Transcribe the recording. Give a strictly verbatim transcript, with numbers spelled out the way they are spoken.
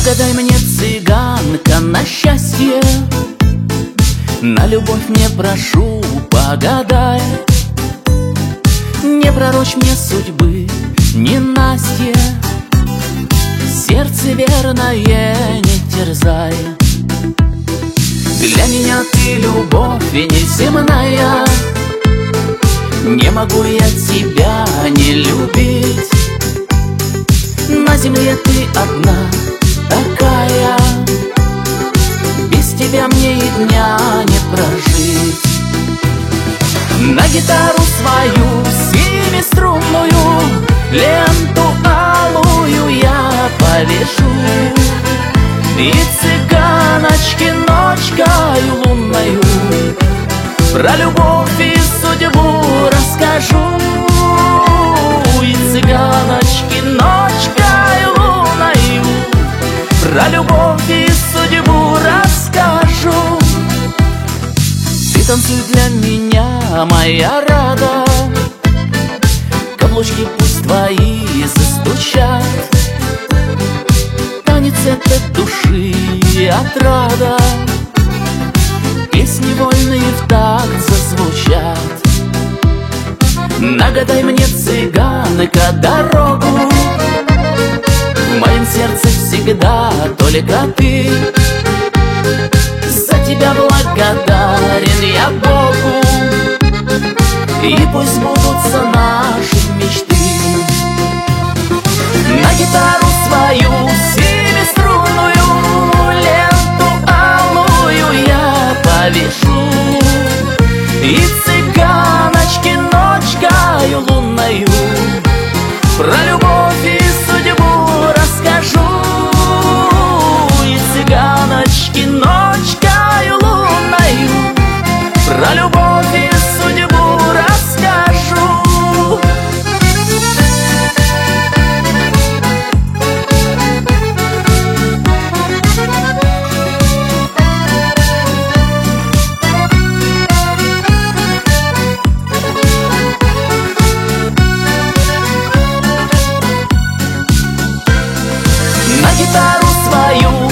Нагадай мне, цыганка, на счастье, на любовь мне прошу, погадай. Не пророчь мне судьбы, не Настя, сердце верное не терзай. Для меня ты любовь неземная, не могу я тебя не любить. На земле ты одна такая, без тебя мне и дня не прожить. На гитару свою семиструнную ленту алую я повешу, и цыганочке ночкою лунною про любовь и судьбу расскажу. И цыганочке ночкою лунною про любовь и судьбу расскажу. Ты танцуй для меня, моя рада, каблучки пусть твои застучат. Танец это души отрада, песни вольные в такт зазвучат. Нагадай мне, цыганка, дорогу, в моем сердце всегда только ты. За тебя благодарен я Богу, и пусть сбудутся наши мечты. На гитару свою семиструнную ленту алую я повешу, и цыганочке ночкою лунною про любовь и судьбу расскажу. И цыганочке ночкою лунною про любовь и судьбу расскажу. На гитару свою